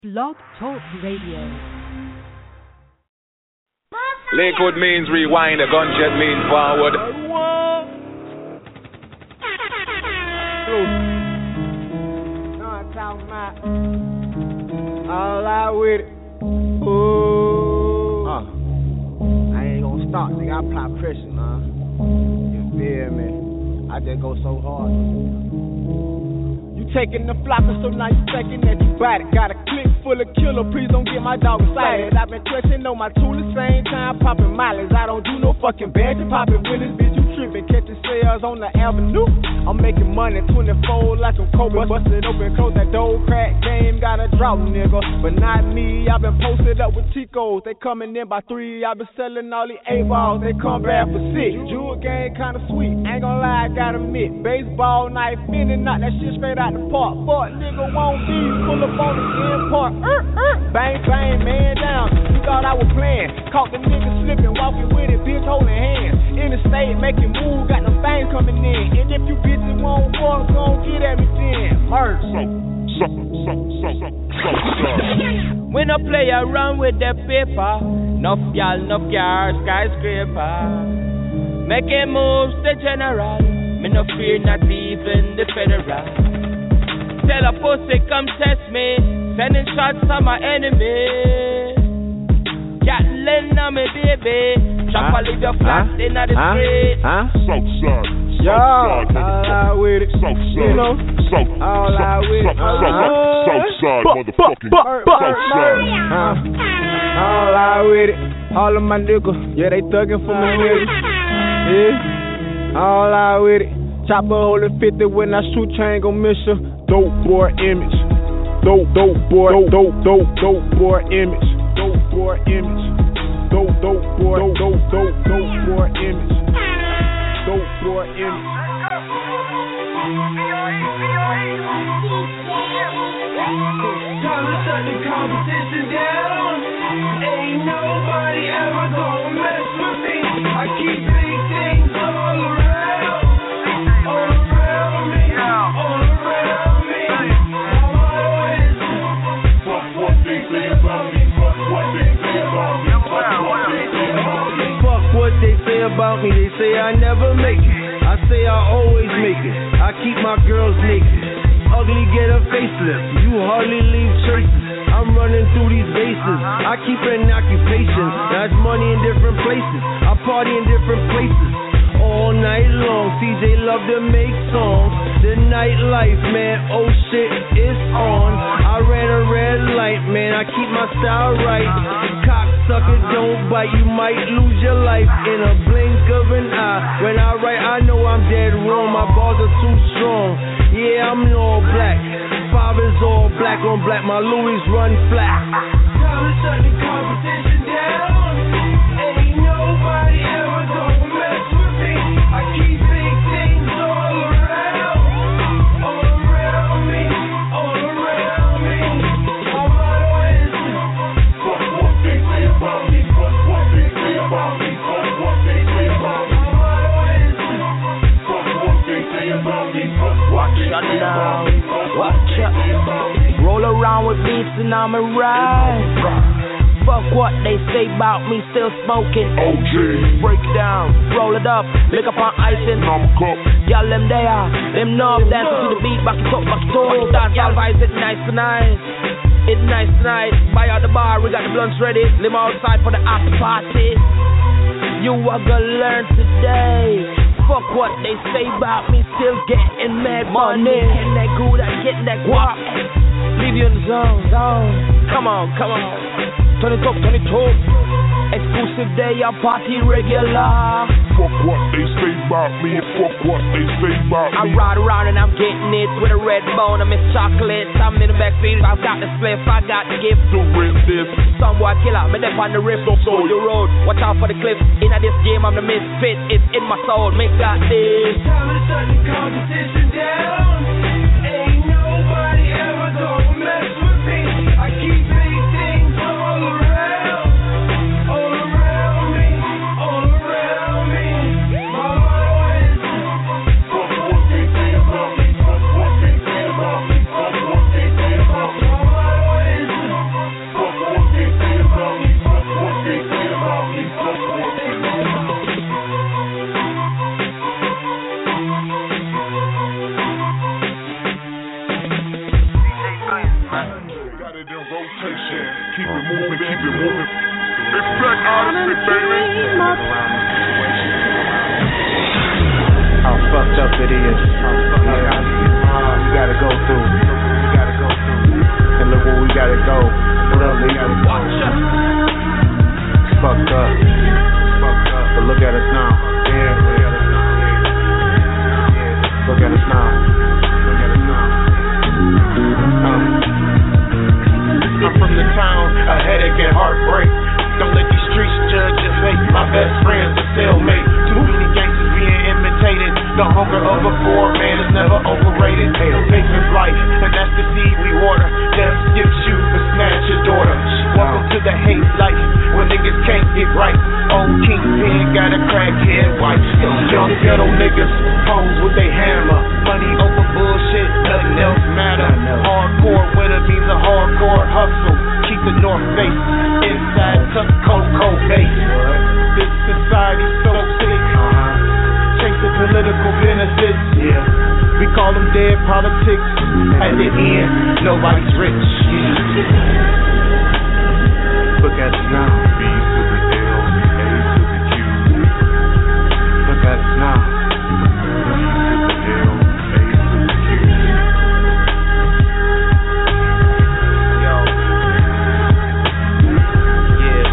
Blog Talk Radio. Lakewood means rewind, a gunshot means forward. All out with it. Ooh. I ain't gonna stop, nigga. I apply pressure, man. You feel me? I just go so hard. You taking the flocker, so now you thinking that you bought it. Got a clip full of killer, please don't get my dog excited. I've been clutching on my tool the same time, popping mileage. I don't do no fucking badge, popping willies, bitch, you tripping. Catching sales on the avenue. I'm making money 24 like I'm Kobe. Busted open, close that door, crack game, got a drought, nigga. But not me, I've been posted up with Chicos. They coming in by 3, I've been selling all these 8 balls, they come back for 6. Jewel game kinda sweet, ain't gonna lie, I gotta admit. Baseball knife, finna knock that shit straight out the park. Fuck nigga won't be pull up on the end part. Bang, bang, man down. You thought I was playing. Caught the nigga slipping, walking with it, bitch holding hands. In the state, making moves, got them things coming in. And if you bitches won't walk, gon' get at me then. Merch. When I play around with that paper, enough y'all, enough cars, skyscraper. Making moves, the general. Me no fear not even the federal. Tell a pussy come test me, sending shots at my enemy. Gatling on me baby, chop a leave your flat in the street. Southside, all with it, you know, all out with it. Southside, motherfucking Southside. All out with it, all of my niggas, yeah they thuggin' for my niggas. Yeah, all out with it. Chopper holding 50 when I shoot, you ain't gon' miss ya. Dope boy image. Dope boy image. Dope boy image. Dope boy image. Dope boy image. Time to shut the competition down. Ain't nobody ever gonna mess with me. I keep big things all around. All around me. All around me. My motto is fuck what they say about me. Fuck what they say about me. Fuck what they say about me. Fuck what they say about me. They say I never make it. I say I always make it. I keep my girls naked. Ugly get a facelift. You hardly leave traces. I'm running through these bases. I keep an occupation. That's money in different places. I party in different places. All night long, CJ love to make songs. The nightlife, man, oh shit, it's on. I ran a red light, man, I keep my style right. Cocksucker, don't bite, you might lose your life in a blink of an eye. When I write, I know I'm dead wrong, my bars are too strong. Yeah, I'm all black, father's all black on black, my Louis run flat. Time to shut the competition down. Ain't nobody ever gonna mess with me. I keep big things all around. All around me. All around me. My motto is fuck what they say about me. Fuck what they say about me. Fuck what they say about me. My motto is fuck what they say about me. Fuck what they say about me. Watch out. Roll around with beats and I'm a ride. Fuck what they say about me, still smoking. OG. Break down, roll it up, lick up on ice and I'm a cup. y'all them there, them knob dancing to the beat, back it up, start y'all vibes, it's nice tonight. It's nice tonight. Buy out the bar, we got the blunts ready. Live outside for the after party. You are gonna learn today. Fuck what they say about me, still getting mad money. Getting that good, I getting that guap. Leave you in the zone. Come on. Turn it up. Exclusive day, I party regular. Fuck what they say about me and fuck what they say about I me. ride around and I'm getting it with a red bone. I miss chocolate. I'm in the backseat. I've got the spliff. I got the gift to rip this. Some boy killer, me dep on the riff. So the road. Watch out for the cliff. In this game, I'm the misfit. It's in my soul. Make that this. Time to shut the competition down. Ain't nobody ever gonna mess with me. I keep big things all around. All around me. All around me. My motto is fuck what they say about me. Fuck what they say about me. Fuck what they say about me. My motto is it in rotation. Keep it moving, keep it moving. It's Black Odyssey, baby. How fucked up it is. We gotta go through. And look where we gotta go. What up, Lee? It's fucked up. But look at us now. Look at us now. I'm from the town, a headache and heartbreak. Don't let these streets judge your fate. My best friend's a cellmate. Too many gangsters being imitated. The hunger of a poor man is never overrated. Faith is life, and that's the seed we water. Death skips you, but snatch your daughter. Welcome to the hate life, where niggas can't get right. Old kingpin got a crackhead wife. Young ghetto niggas pose with they hammer. Money over bullshit, nothing else matter. Hardcore winner means a hardcore hustle. Keep the North Face inside, tuck cold base. This society's so sick. Chasing political benefits. We call them dead politics. At the end, nobody's rich. Look at us now. B to the L, A to the Q. Look at us now. B to the L, A to the Q. Yo. Yeah.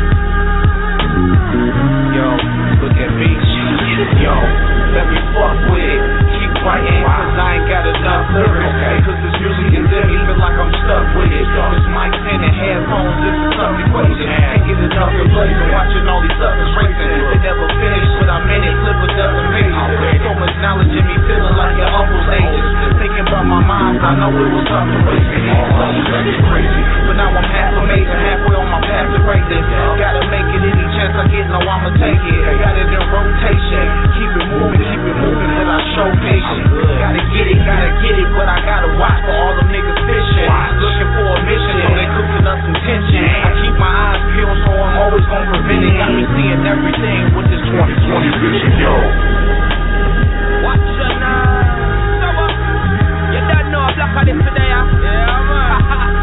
Yo, look at me. Yo, let me fuck with it. Keep writing, cause I ain't got enough lyrics. Cause this music is in me, feel like I'm stuck with it. This mic pen and headphones, this is tough equation. Can't get enough of blazing, watching all these others racing. They never finish, but I'm in it, flip a dozen pages. So much knowledge in me, feeling like your uncle's ages. Thinking about my mom, I know it was tough to raise me. It's crazy, but now I'm half amazing, halfway on my path to greatness. Gotta make it any chance I get, no I'ma take it. Got it in rotation, keep it moving, but I show patience. Gotta get it, but I gotta watch for all them niggas fishing. Looking for a mission, so they cooking up some tension. I keep my eyes peeled, so I'm always gonna prevent it. Got me seeing everything with this 2020 vision, yo. Watch your now. So what? You don't know a block of this today, huh? Yeah, man.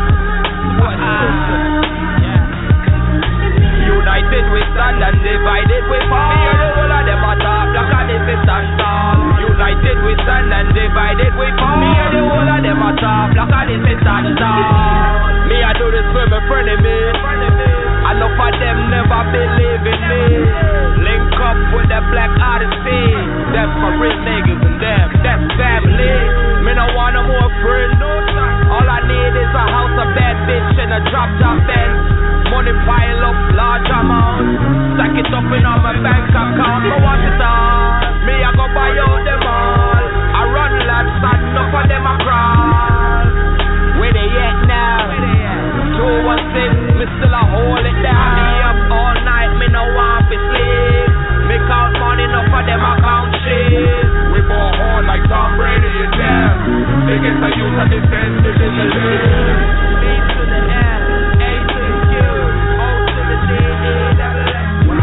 United we stand and divided we fall. Me and the whole of them are top, block of this is stand tall. United we stand and divided we fall. Me and the whole of them are top, block of this is stand tall. Me I do this for my friend of me. Enough of them never believe in me. Link up with the Black Odyssey. Them for real niggas and them, that's family. Me no want no more friends. All I need is a house, a bad bitch, and a drop top Benz. Money pile up large amount. Stack it up in all my bank account. I want it all. Me I go buy out them all. I run laps and enough of them a crawl. Where they at now? 216, me still a hold it down. Me up all night, me no want to sleep. Me count money, enough of them a count shit. We ball hard like Tom Brady and them. Biggest I use of this end, this is the live. B to the L, A to the Q, O to the D, E, double X, Y.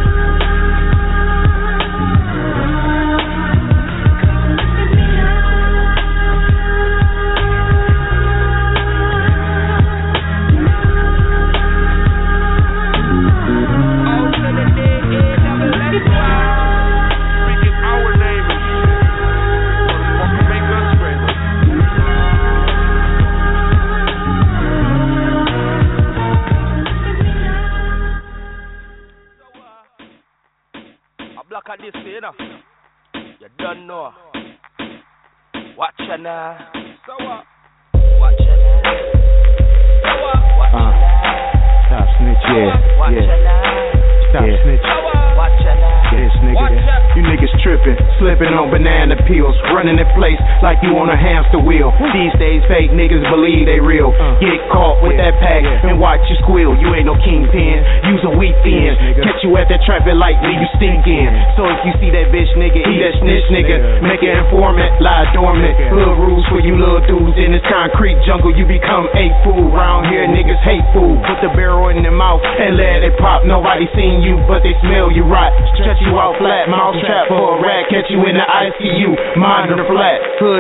You don't know. Watch ya now. So what? Watch ya now. So what? Watch ya now. Stop snitch, Watch ya now. Stop snitch. Watch ya now. This nigga, you niggas tripping, slipping on banana peels, running in place like you on a hamster wheel. These days, fake niggas believe they real. Get caught with that pack and watch you squeal. You ain't no kingpin, use a weak thin. Catch you at that traffic light, leave you stinking. So if you see that bitch nigga, eat that snitch nigga. Make an informant, lie dormant. Hood rules for you little dudes in this concrete jungle. You become a fool. Round here, niggas hate food. Put the barrel in their mouth and let it pop. Nobody seen you, but they smell you rot. Stretch you out flat, mouth trap for a rat. Catch you in the ICU, mind on the flat. Hood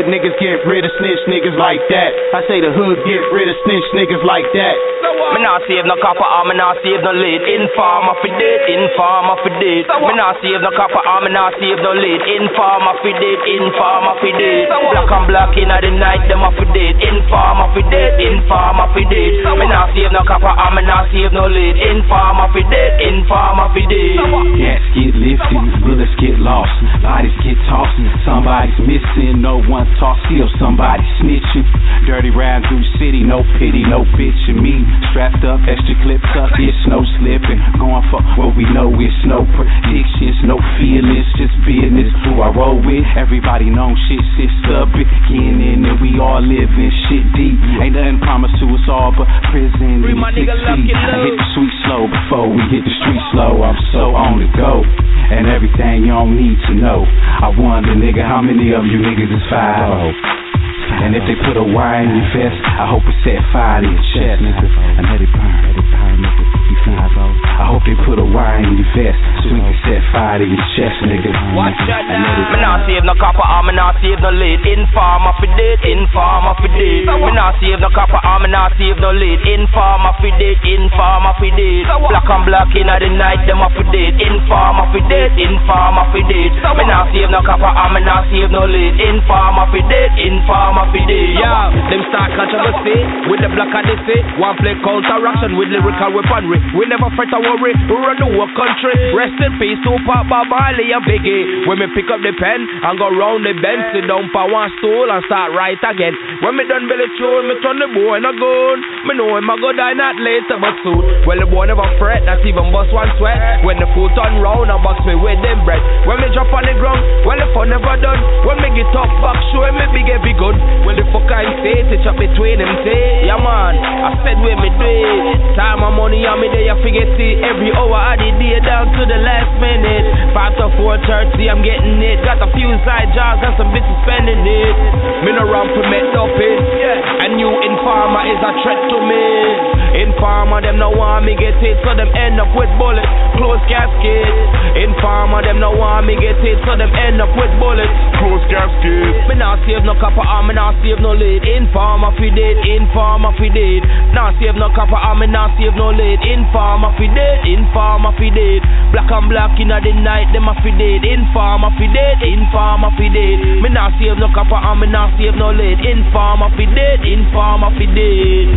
hood niggas get rid of snitch niggas like that. I say the hood get rid of snitch niggas like that. Me nah save no copper, me nah save no lead. Informer for dead, informer for dead. Me nah save no copper, me nah save no lead. Informer for dead, informer for dead. Black and black in the night, them a for dead. Informer for dead, informer for dead. Me nah save no copper, me nah save no lead. Informer for dead, informer for dead. Gas get lifted, bullets get lost, bodies get tossed. Somebody's missing, no one talks, still somebody snitching. Dirty round through city, no pity, no bitch in me. Strapped up, extra clips up, it's no slipping. Going for what we know, it's no predictions, no feelings, just business. Who I roll with, everybody know shit sits up, beginning, and we all living shit deep. Ain't nothing promised to us all but prison and 6 feet. Hit the sweet slow before we hit the street slow. I'm so on the go, and everything you don't need to know. I wonder, nigga, how many of you niggas is 5-0? And if they put a wire in your vest, I hope it set fire to your chest, nigga. And let it burn, nigga. You 5-0. I hope they put a wire in your vest so we can set fire to your chest, nigga. Watch that now. Me nah save no copper, me nah save no lead. Informer for dead, informer for dead. Me nah save no copper, me nah save no lead. Informer for dead, informer for dead. Black and black in the night, them a for dead. Informer for dead, informer for dead. Me nah save no copper, me nah save no lead. Informer for dead, informer for dead. Yeah, them start controversy with the black and they say one play counteraction with lyrical weaponry. We never fret or worry, we run the whole country. Rest in peace, Tupac, Bob Marley and Biggie. When me pick up the pen and go round the bend, sit down for one stool and start right again. When me done belly tune, me turn the boy in a gun. Me know him a go die not later but soon. Well the boy never fret, not even bust one sweat. When the foot turn round and box me with them bread. When me drop on the ground, well the fun never done. When me get up back, show me big heavy gun. Well the fuck I say, touch up between them say. Yeah man, I said where me do it. Time and money on me there, you forget it. Every hour of the day down to the last minute. 5 to 4:30, I'm getting it. Got a few side jobs and some bitches spending it. Me no run for met up it. And you informer is a threat to me. Informer them no want me get it, so them end up with bullets. Close casket. Informer them no want me get it, so them end up with bullets. Close casket. Me nah save no copper, me nah save no lead. Informer fi dead, informer fi dead. Nah save no copper, me nah save no lead. Informer fi dead, informer fi dead. Black and black inna the night, them a fi dead. Informer fi dead, informer fi dead. Me nah save no copper, me nah save no lead. Informer fi dead, informer fi dead.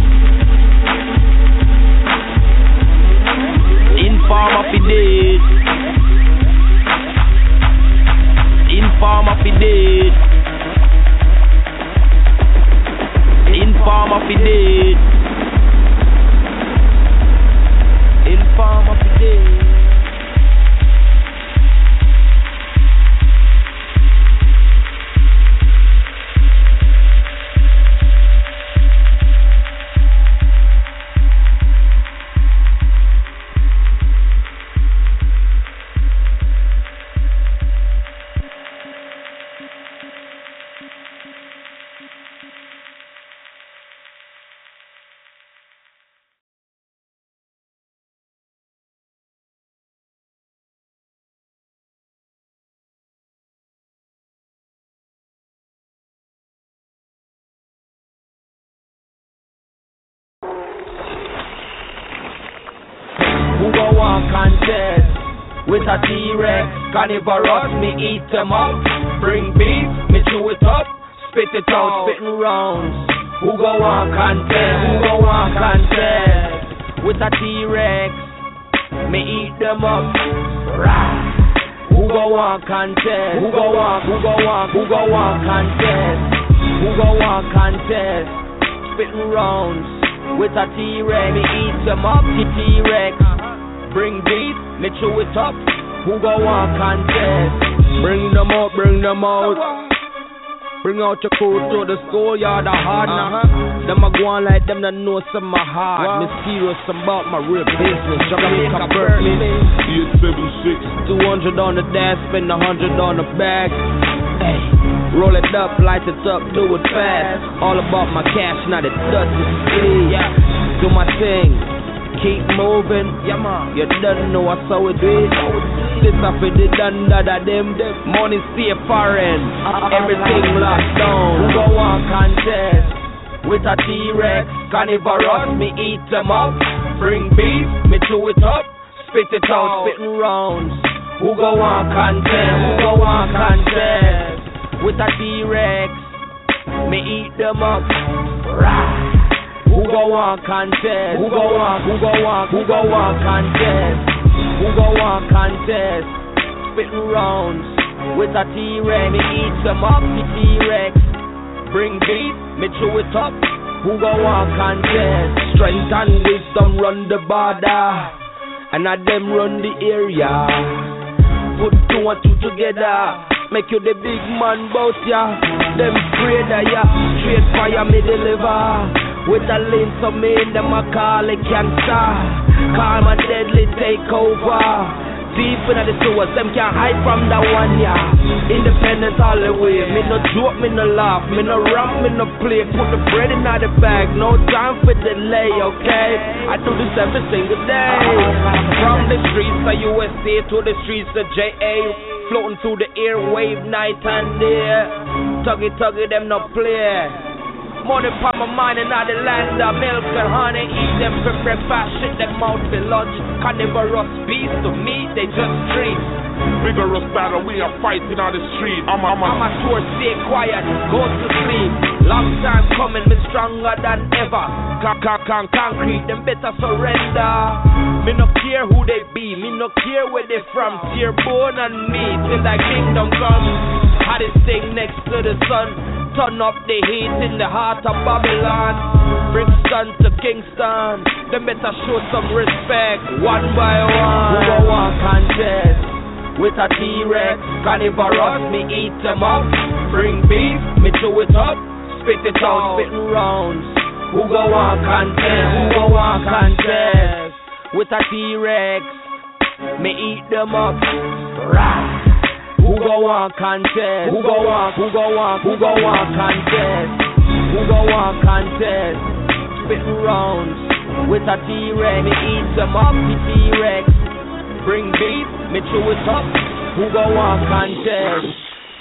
Informer fi dead. Informer fi dead. Informer fi dead. Informer fi dead. Who go on contest with a T-Rex? Carnivorous, me eat them up. Bring beef, me chew it up. Spit it out, spitting rounds. Who go on contest? Who go on contest with a T-Rex? Me eat them up. Rah. Who go on contest? Who go on contest? Who go on contest? Spitting rounds with a T-Rex. Me eat them up, T-Rex. Bring beef, me chew it up. Who go on contest? Bring them out, bring them out. Bring out your crew to the schoolyard, the hard Them a go on like them that know some my heart. Mysterious about my real business. Jamaica Berkeley 876 200 on the dash, spend 100 on the bag. Hey, roll it up, light it up, do it fast. All about my cash, not it dirty sleep. Do my thing. Keep moving, yeah man. You don't know I saw it do it. This a for the dunda that them money stay foreign. Everything locked down. Who go on contest with a T-Rex? Carnivorous, me eat them up. Bring beef, me chew it up. Spit it out, spitting rounds. Who go on contest? Who go on contest with a T-Rex? Me eat them up. Who go on contest? Who go on contest? Who go on contest? Spitting rounds with a T-Rex. Me eat them up, the T-Rex. Bring beef, me chew it up. Who go on contest? Strength and wisdom run the border, and I them run the area. Put two and two together, make you the big man bout ya. Them afraid of ya, straight fire me deliver. With a lane so me in them a call it cancer. Calm and deadly take over. Deep in the sewers, them can't hide from that one, yeah. Independence all the way. Me no joke, me no laugh, me no rap, me no play. Put the bread in the bag, no time for delay, okay? I do this every single day. From the streets of USA to the streets of JA, floating through the airwave night and day. Tuggy, them no play. Money for my mind and all the land of milk and honey. Eat them for breakfast, shit them out for lunch. Carnivorous beasts to me, they just treats. Vigorous battle, we are fighting on the street. I'm a sure, stay quiet, go to sleep. Long time coming, me stronger than ever. Concrete, them better surrender. Me no care who they be, me no care where they from. Tear bone and me till that kingdom comes. Hottest thing next to the sun. Turn up the heat in the heart of Babylon. Brixton to Kingston. Them better show some respect one by one. Who go on contest with a T-Rex? Carnivorous, me eat them up. Bring beef, me chew it up. Spit it out, spitting rounds. Who go on contest? Who go on contest with a T-Rex? Me eat them up. Rah. Who go on contest? Who go on contest? Who go on contest? Spitting rounds with a T-Rex. Me eat them up, the T-Rex. Bring beef, me chew it up. Who go on contest?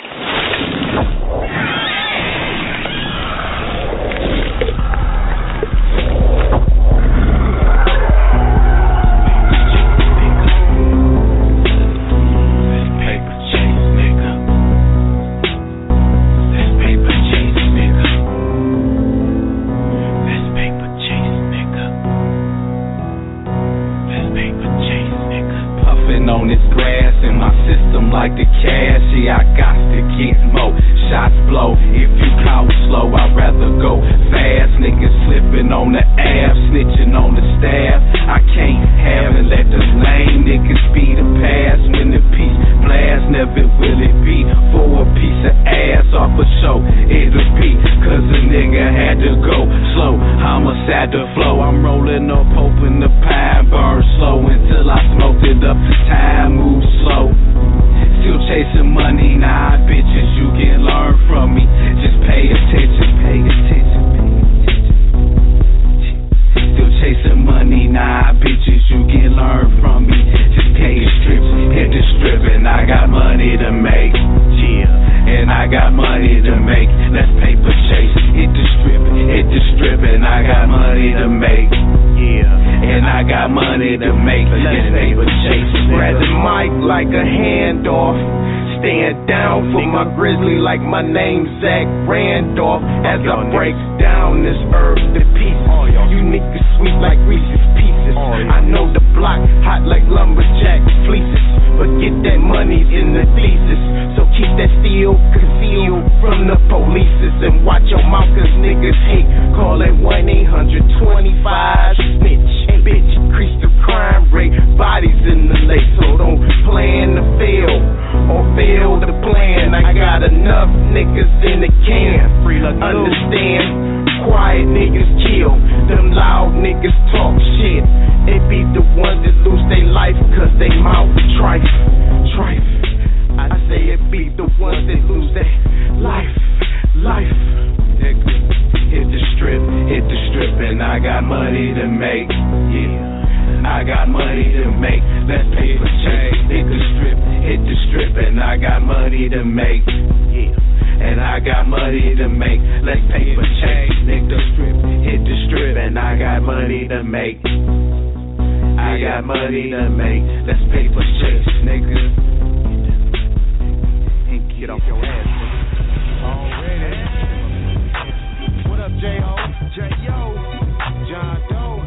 On this grass in my system like the cash, yeah, I got to get more shots blow. If you call slow, I'd rather go fast. Niggas slipping on the app, snitching on the staff. I can't have and let the lame niggas be the past. When the peace blast, never will it be for a piece of ass off a show. It'll be cause a nigga had to go slow. Homicide the flow, I'm rolling up, hoping the pine burn slow until I smoked it up. Time moves slow. Still chasing money, nah, bitches, you can learn from me. Just pay attention, pay attention, pay attention. Still chasing money, nah, bitches, you can learn from me. Just pay the strips, hit the strip, and I got money to make. Yeah, and I got money to make. Let's paper chase, hit the strip, and I got money to make. Yeah, and I got money to make. Let's paper chase. Grab the mic like a handoff. Stand down for my grizzly like my name's Zach Randolph. As I break down this earth to pieces. You niggas sweet like Reese's Pieces. I know the block hot like lumberjack fleeces. But get that money in the thesis. So keep that steel concealed from the polices. And watch your mouth cause niggas hate. Call that 1-800-25 snitch. Bitch, increase the crime rate. Bodies in the lake. So don't plan to fail or fail to plan. I got enough niggas in the can. Understand? Quiet niggas kill. Them loud niggas talk shit. It be the ones that lose their life cause they mouth trife. I say it be the ones that lose their life. Hit the strip, and I got money to make. Yeah, I got money to make. Let's paper chase. Nigga strip, hit the strip, and I got money to make. Yeah. And I got money to make. Let's paper chase. Nigga strip, hit the strip, and I got money to make. I got money to make. Let's paper chase, nigga. And get off your ass, nigga. Already. What up, J.O.? J.O. John Doe.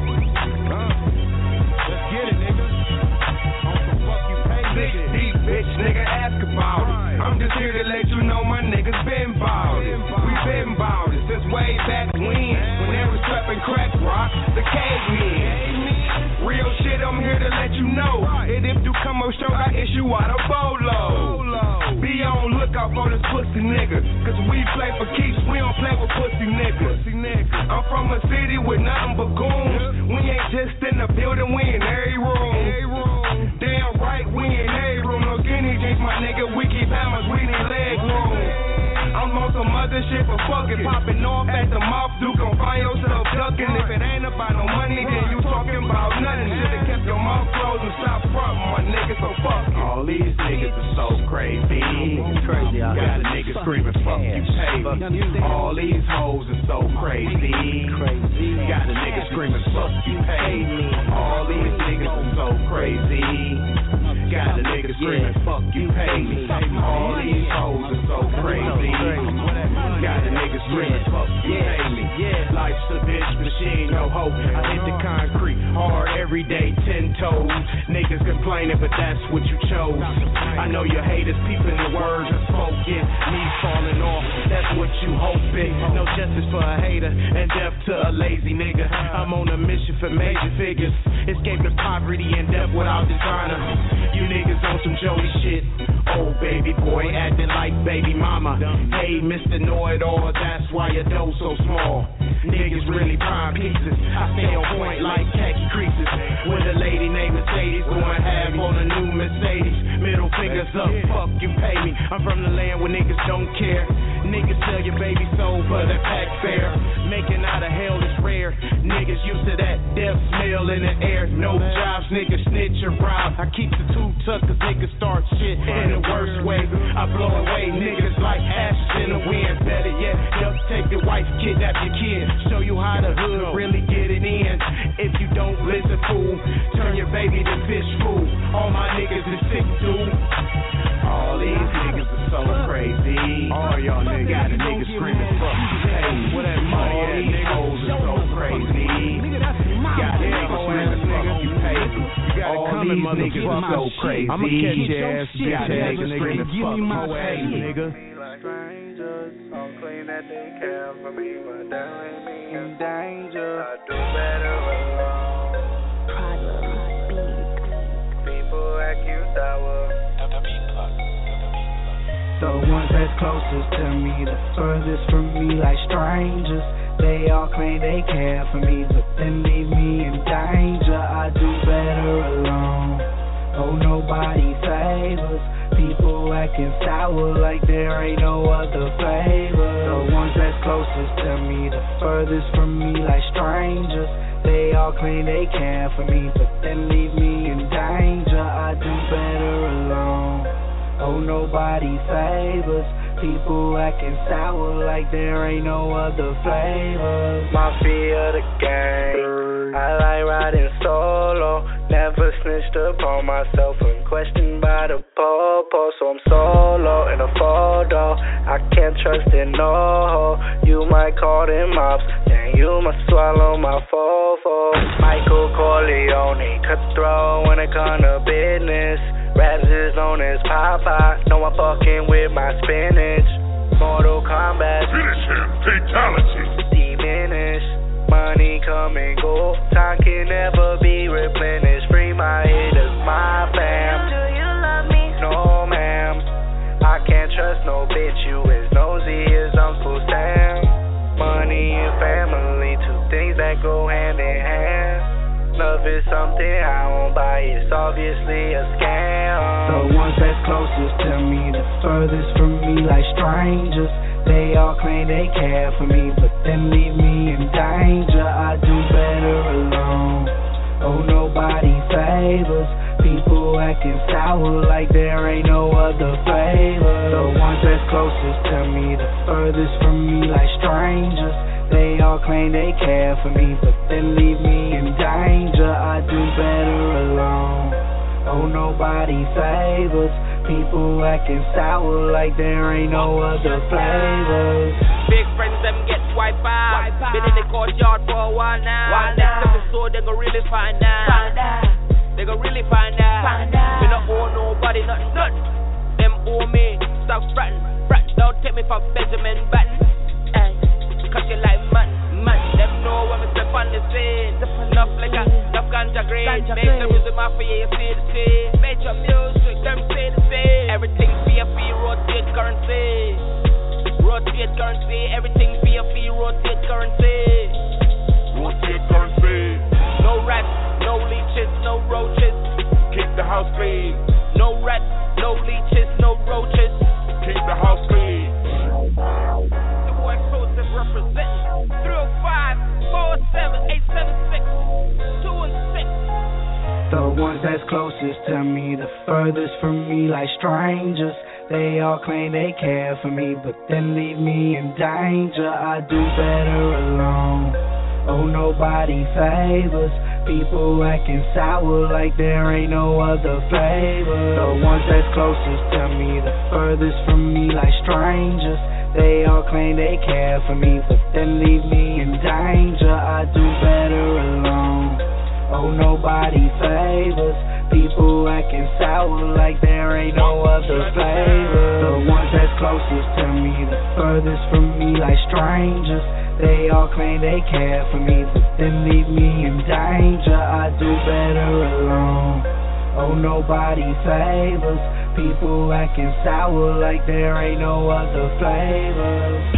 Let's get it, nigga. On some fuck you pay, nigga. Deep bitch, nigga, ask about it. I'm just here to let you know my niggas been bout it. We been bout it since way back when they was trapping crack rock, the cavemen. Real shit, I'm here to let you know. And if you come up short, I issue out a bolo. Be on lookout for this pussy nigga. Cause we play for keeps, we don't play with pussy niggas. I'm from a city with nothing but goons. We ain't just in the building, we in every room. Damn right, we in every room. No skinny jeans, my nigga, we keep hammers, we need leg room. I'm on some other shit, but fuck it. Popping off at the mouth, you gon' find yourself ducking. If it ain't about no money, then you talking about nothing. Should've kept your mouth closed and stopped frontin', my nigga, so fuck it. All these niggas are so crazy. Got a nigga screaming, fuck you, pay me. All these hoes are so crazy. Got a nigga screaming, fuck you, pay me. All these niggas are so crazy. Got a nigga screaming, fuck you, pay me. All these hoes are so crazy. Got a nigga screaming, fuck you, pay me. Life's a bitch machine, no hope. I hit the concrete hard every day, 10 toes. Niggas complaining, but that's what you chose. I know your haters peeping the words are spoken. Me falling off, that's what you hoping. No justice for a hater and death to a lazy nigga. I'm on a mission for major figures. Escaping poverty and death without dishonor. You niggas on some Joey shit. Old baby boy acting like baby mama. Hey, Mr. Know-it-all, that's why your dough so small. Niggas really prime pieces. I stay on point like khaki creases. With a lady named Mercedes, going half on a new Mercedes. Middle fingers up, fuck you, pay me. I'm from the land where niggas don't care. Niggas sell your baby soul for the pack fare. Making out of hell is rare. Niggas used to that death smell in the air. No jobs, niggas snitch or rob. I keep the two tucked cause niggas start shit in the worst way. I blow away niggas like ashes in the wind. Better yet, duct tape your wife, kidnap your kid. Show you how the hood really get it in. If you don't listen, fool, turn your baby to fish food. All my niggas is sick, dude. All these niggas are so crazy. All y'all niggas got a nigga screaming, fuck you, pay me. All these hoes are so crazy. Got a nigga screaming, fuck you, pay me. All these niggas are so crazy. I'ma catch your ass, got a nigga screaming, fuck you, pay me. nigga. Strangers, so clean that they care for me, but that ain't me in danger. I do better alone. People act you sour. The ones that's closest to me, the furthest from me, like strangers. They all claim they care for me, but then leave me in danger. I do better alone. Oh, nobody favors. People acting sour like there ain't no other flavor. The ones that's closest to me, the furthest from me, like strangers. They all claim they care for me, but then leave me in danger. I do better alone. Oh, nobody favors. People acting sour like there ain't no other flavors. Mafia the gang. I like riding solo. Never snitched upon myself when questioned by the popo. So I'm solo in a photo. I can't trust in no hoe. You might call them ops, then you must swallow my fofo. Michael Corleone, cutthroat when it come to business. Raps is known as Popeye. No, I'm fucking with my spinach. Mortal Kombat. Finish him. Fatality. Diminish. Money come and go. Time can never be replenished. Free my haters, my fam. Do you love me? No, ma'am. I can't trust no bitch. You as nosy as Uncle Sam. Money and family, two things that go hand in hand. Love is something I won't buy, it's obviously a scam. The ones that's closest to me, the furthest from me, like strangers. They all claim they care for me, but then leave me in danger. I do better alone. Oh, nobody favors people acting sour like there ain't no other flavor. The ones that's closest to me, the furthest from me like strangers. They all claim they care for me, but then leave me in danger. I do better alone. Oh, nobody favors people acting sour like there ain't no other flavors. Big friends, them get wiped out. Been in the courtyard for a while now. Next episode, they gon' really find out. They gon' really find out. We don't owe nobody nothing. Them owe me. Stop frontin'. Don't take me for Benjamin Button. Cause you like man. Them know when we step on the scene. Enough liquor, enough ganja green. Make the music mafia, you see the scene. Major music, them say the same. Everything via fee, rotate currency. Rotate currency, everything via fee, rotate currency. Rotate currency. No rats, no leeches, no roaches. Keep the house clean. No rats, no leeches, no roaches. Keep the house clean. The boy Joseph representing 305-47-876-2 and 6. The ones that's closest to me, the furthest from me like strangers. They all claim they care for me, but then leave me in danger. I do better alone. Oh, nobody favors people acting sour like there ain't no other flavor. The ones that's closest to me, the furthest from me like strangers. They all claim they care for me, but then leave me in danger. I do better alone. Oh, nobody favors people acting sour like there ain't no other flavor. The ones that's closest to me, the furthest from me like strangers. They all claim they care for me, but then leave me in danger. I do better alone. Oh, nobody favors people acting sour like there ain't no other flavors.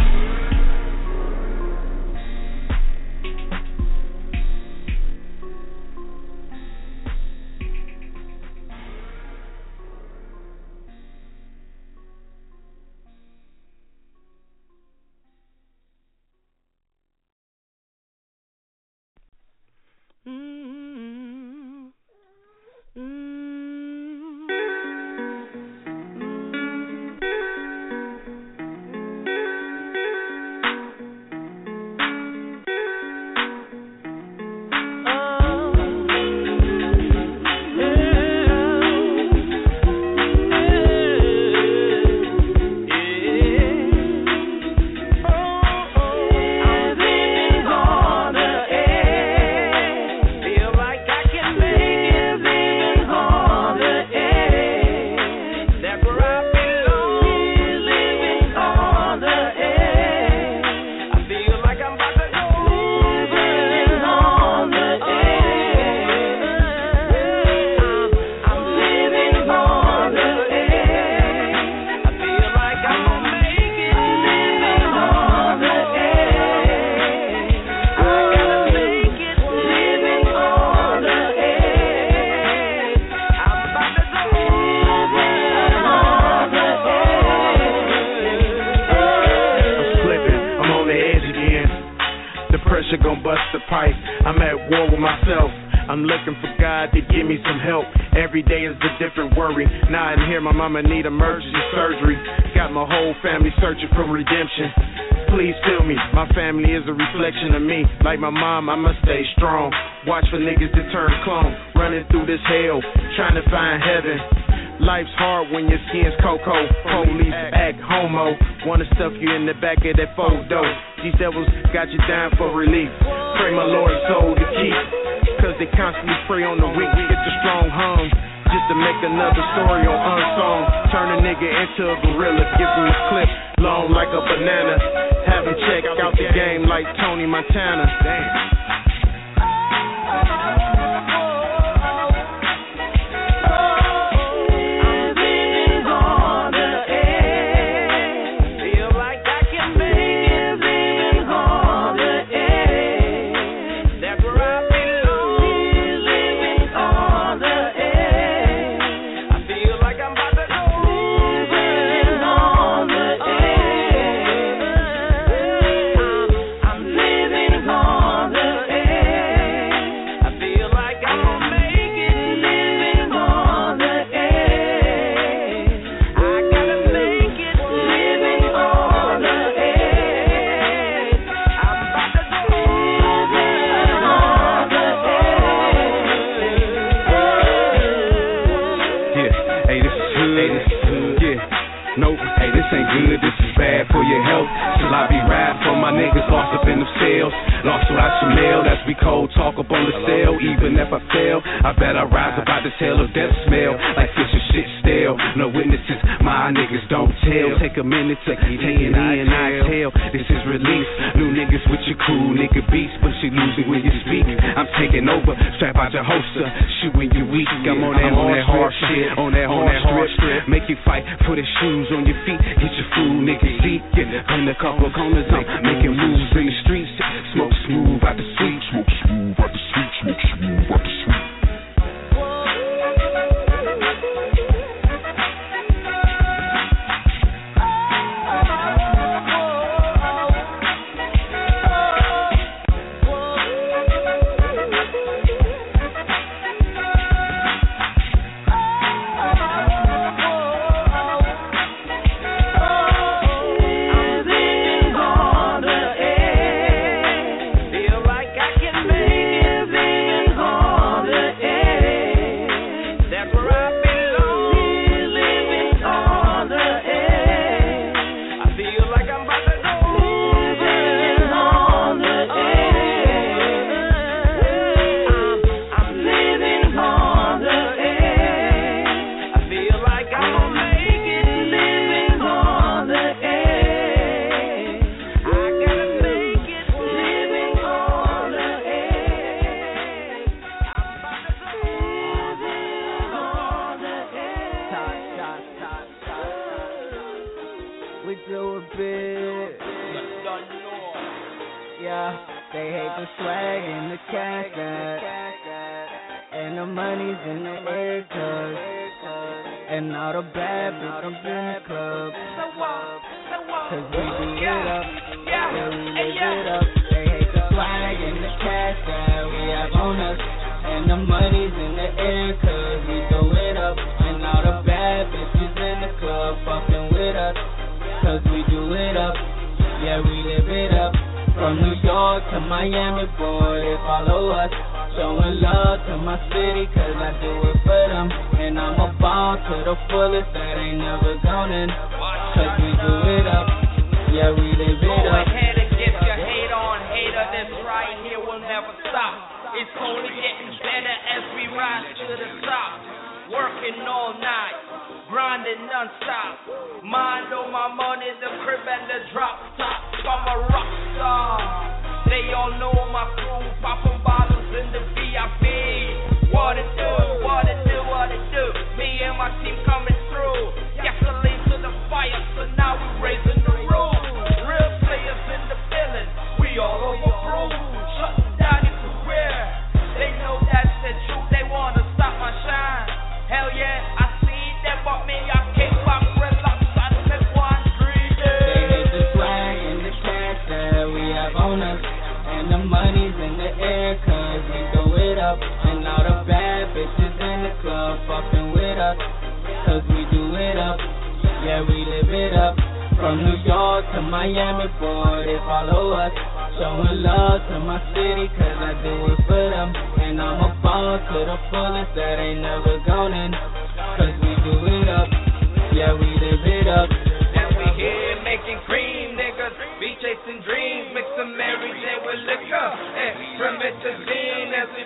Mama need emergency surgery. Got my whole family searching for redemption. Please feel me, my family is a reflection of me. Like my mom, I must stay strong. Watch for niggas to turn clone. Running through this hell, trying to find heaven. Life's hard when your skin's cocoa. Police act homo. Wanna stuff you in the back of that photo. These devils got you down for relief. Pray my Lord's soul to keep. Cause they constantly prey on the weak. Get the strong hung. Just to make another story on Unsong. Turn a nigga into a gorilla. Give him a clip, long like a banana. Have him check out the game like Tony Montana. Damn. On the even if I fail, I bet I rise about this hell of death smell. Like fish and shit stale. No witnesses, my niggas don't tell. Take a minute to take it in, I tell. This is release. New niggas with your cool nigga beats, but she losing when you speak. I'm taking over, strap out your holster, shoot when you weak. I'm on that hard shit, on that hard strip. Make you fight for the shoes on your feet. Get your fool nigga seat. In a couple corners, I'm making moves in the streets. Smoke smooth out the street. Smoke smooth out the street. Smoke smooth out the street. Chasing dreams, mix some Mary J with liquor, and promethazine as we